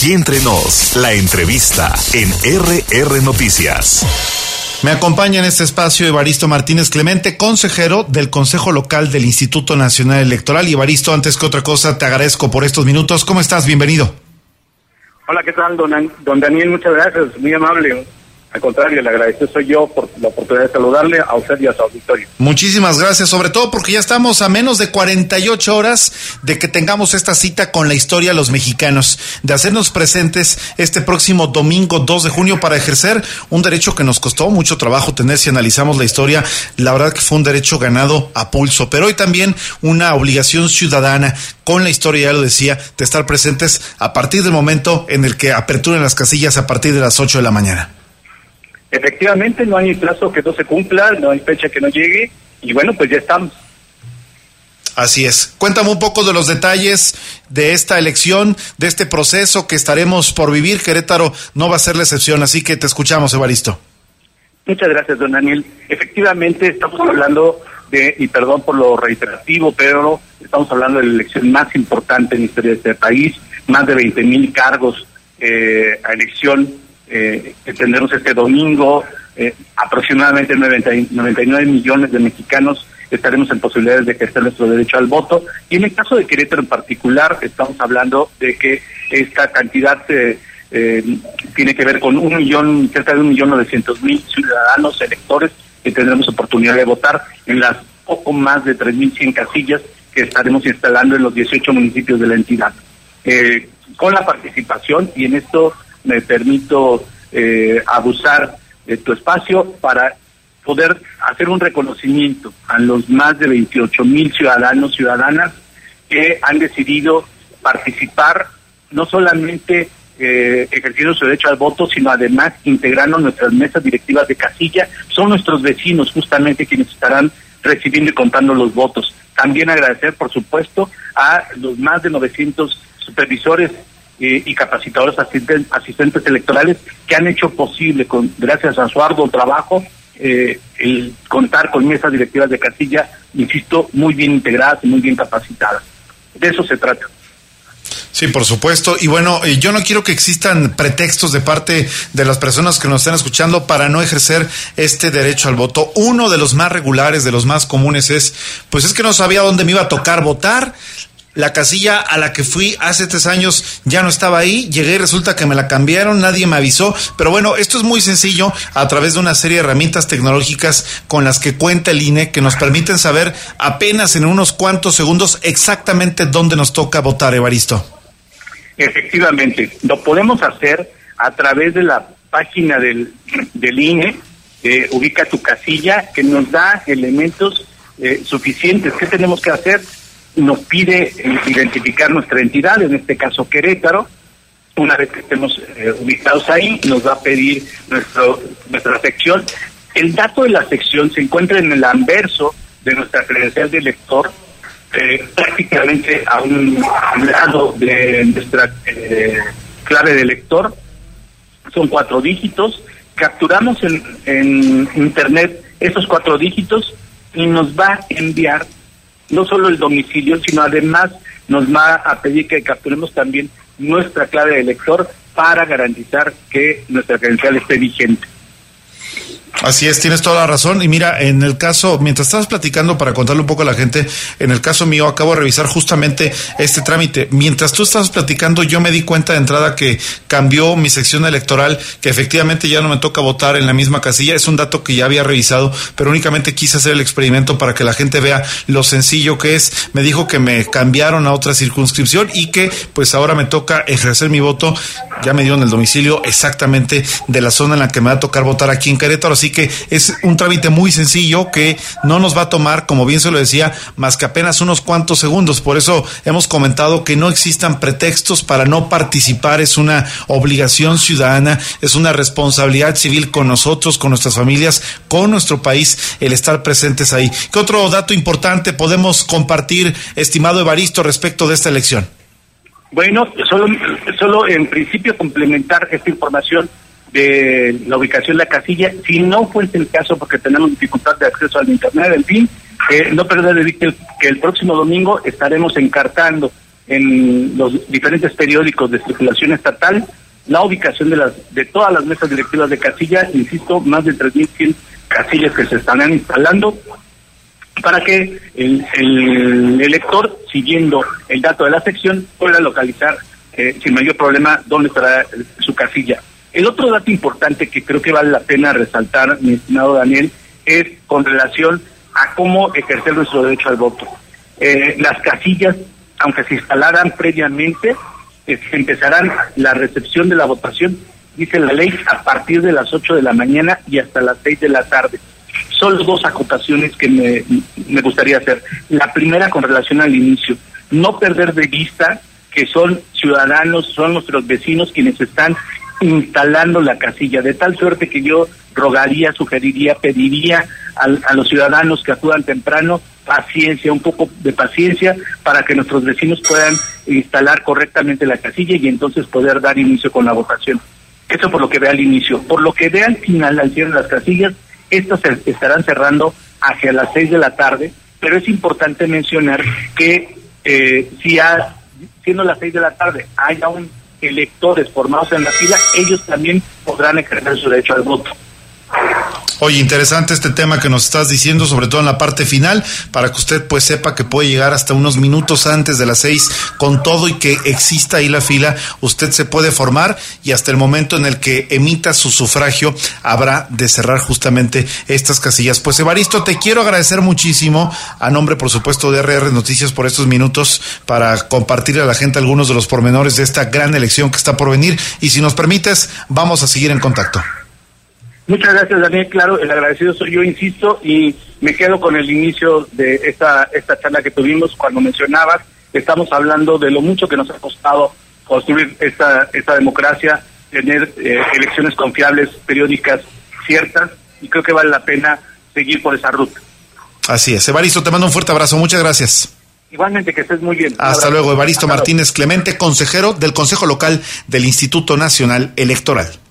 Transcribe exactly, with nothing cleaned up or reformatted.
Aquí entre nos, la entrevista en R R Noticias. Me acompaña en este espacio Evaristo Martínez Clemente, consejero del Consejo Local del Instituto Nacional Electoral. Y Evaristo, antes que otra cosa, te agradezco por estos minutos. ¿Cómo estás? Bienvenido. Hola, ¿qué tal, don, don Daniel? Muchas gracias, muy amable. Al contrario, le agradezco soy yo por la oportunidad de saludarle a usted y a su auditorio. Muchísimas gracias, sobre todo porque ya estamos a menos de cuarenta y ocho horas de que tengamos esta cita con la historia de los mexicanos, de hacernos presentes este próximo domingo dos de junio para ejercer un derecho que nos costó mucho trabajo tener. Si analizamos la historia, la verdad que fue un derecho ganado a pulso, pero hoy también una obligación ciudadana con la historia, ya lo decía, de estar presentes a partir del momento en el que aperturen las casillas a partir de las ocho de la mañana. Efectivamente, no hay plazo que no se cumpla, no hay fecha que no llegue, y bueno, pues ya estamos. Así es. Cuéntame un poco de los detalles de esta elección, de este proceso que estaremos por vivir. Querétaro no va a ser la excepción, así que te escuchamos, Evaristo. Muchas gracias, don Daniel. Efectivamente, estamos hablando de, y perdón por lo reiterativo, pero estamos hablando de la elección más importante en la historia de este país, más de veinte mil cargos eh, a elección. Eh, que tendremos este domingo, eh, aproximadamente noventa y nueve millones de mexicanos estaremos en posibilidades de ejercer nuestro derecho al voto, y en el caso de Querétaro en particular estamos hablando de que esta cantidad eh, eh, tiene que ver con un millón, cerca de un millón novecientos mil ciudadanos electores que tendremos oportunidad de votar en las poco más de tres mil cien casillas que estaremos instalando en los dieciocho municipios de la entidad. Eh, con la participación, y en esto me permito eh, abusar de tu espacio para poder hacer un reconocimiento a los más de veintiocho mil ciudadanos, ciudadanas que han decidido participar, no solamente eh, ejerciendo su derecho al voto, sino además integrando nuestras mesas directivas de casilla. Son nuestros vecinos justamente quienes estarán recibiendo y contando los votos. También agradecer, por supuesto, a los más de novecientos supervisores Eh, y capacitadores asisten, asistentes electorales que han hecho posible, con gracias a su arduo trabajo, eh, el contar con mesas directivas de casilla, insisto, muy bien integradas y muy bien capacitadas. De eso se trata. Sí, por supuesto. Y bueno, eh, yo no quiero que existan pretextos de parte de las personas que nos están escuchando para no ejercer este derecho al voto. Uno de los más regulares, de los más comunes es, pues es que no sabía dónde me iba a tocar votar. La casilla a la que fui hace tres años ya no estaba ahí, llegué y resulta que me la cambiaron, nadie me avisó. Pero bueno, esto es muy sencillo a través de una serie de herramientas tecnológicas con las que cuenta el I N E, que nos permiten saber apenas en unos cuantos segundos exactamente dónde nos toca votar, Evaristo. Efectivamente, lo podemos hacer a través de la página del, del I N E, eh, ubica tu casilla, que nos da elementos eh, suficientes. ¿Qué tenemos que hacer? Nos pide identificar nuestra entidad, en este caso Querétaro. Una vez que estemos eh, ubicados ahí, nos va a pedir nuestro nuestra sección. El dato de la sección se encuentra en el anverso de nuestra credencial de elector, eh, prácticamente a un, a un lado de nuestra eh, clave de elector. Son cuatro dígitos. Capturamos en, en internet esos cuatro dígitos y nos va a enviar no solo el domicilio, sino además nos va a pedir que capturemos también nuestra clave de elector para garantizar que nuestra credencial esté vigente. Así es, tienes toda la razón. Y mira, en el caso, mientras estabas platicando, para contarle un poco a la gente, en el caso mío acabo de revisar justamente este trámite. Mientras tú estabas platicando, yo me di cuenta de entrada que cambió mi sección electoral, que efectivamente ya no me toca votar en la misma casilla. Es un dato que ya había revisado, pero únicamente quise hacer el experimento para que la gente vea lo sencillo que es. Me dijo que me cambiaron a otra circunscripción y que pues ahora me toca ejercer mi voto. Ya me dieron el domicilio exactamente de la zona en la que me va a tocar votar aquí en Querétaro. Así que es un trámite muy sencillo que no nos va a tomar, como bien se lo decía, más que apenas unos cuantos segundos. Por eso hemos comentado que no existan pretextos para no participar. Es una obligación ciudadana, es una responsabilidad civil con nosotros, con nuestras familias, con nuestro país, el estar presentes ahí. ¿Qué otro dato importante podemos compartir, estimado Evaristo, respecto de esta elección? Bueno, solo, solo en principio complementar esta información de la ubicación de la casilla. Si no fuese el caso, porque tenemos dificultad de acceso al internet, en fin, eh, no perder de vista que el próximo domingo estaremos encartando en los diferentes periódicos de circulación estatal la ubicación de las de todas las mesas directivas de casilla, insisto, más de tres mil cien casillas que se estarán instalando para que el, el elector, siguiendo el dato de la sección, pueda localizar eh, sin mayor problema dónde estará su casilla. El otro dato importante que creo que vale la pena resaltar, mi estimado Daniel, es con relación a cómo ejercer nuestro derecho al voto. Eh, las casillas, aunque se instalaran previamente, eh, empezarán la recepción de la votación, dice la ley, a partir de las ocho de la mañana y hasta las seis de la tarde. Solo dos acotaciones que me, me gustaría hacer. La primera con relación al inicio, no perder de vista que son ciudadanos, son nuestros vecinos quienes están instalando la casilla, de tal suerte que yo rogaría, sugeriría, pediría a, a los ciudadanos que acudan temprano paciencia, un poco de paciencia para que nuestros vecinos puedan instalar correctamente la casilla y entonces poder dar inicio con la votación. Eso por lo que vea al inicio. Por lo que vea al final, al cierre de las casillas, estas se estarán cerrando hacia las seis de la tarde, pero es importante mencionar que eh, si ha, siendo las seis de la tarde haya un electores formados en la fila, ellos también podrán ejercer su derecho al voto. Oye, interesante este tema que nos estás diciendo, sobre todo en la parte final, para que usted pues sepa que puede llegar hasta unos minutos antes de las seis con todo y que exista ahí la fila, usted se puede formar y hasta el momento en el que emita su sufragio habrá de cerrar justamente estas casillas. Pues Evaristo, te quiero agradecer muchísimo, a nombre por supuesto de R R Noticias, por estos minutos para compartir a la gente algunos de los pormenores de esta gran elección que está por venir, y si nos permites, vamos a seguir en contacto. Muchas gracias, Daniel. Claro, el agradecido soy yo, insisto, y me quedo con el inicio de esta esta charla que tuvimos cuando mencionabas, estamos hablando de lo mucho que nos ha costado construir esta esta democracia, tener eh, elecciones confiables, periódicas, ciertas, y creo que vale la pena seguir por esa ruta. Así es. Evaristo, te mando un fuerte abrazo. Muchas gracias. Igualmente, que estés muy bien. Hasta luego. Evaristo Martínez Clemente, consejero del Consejo Local del Instituto Nacional Electoral.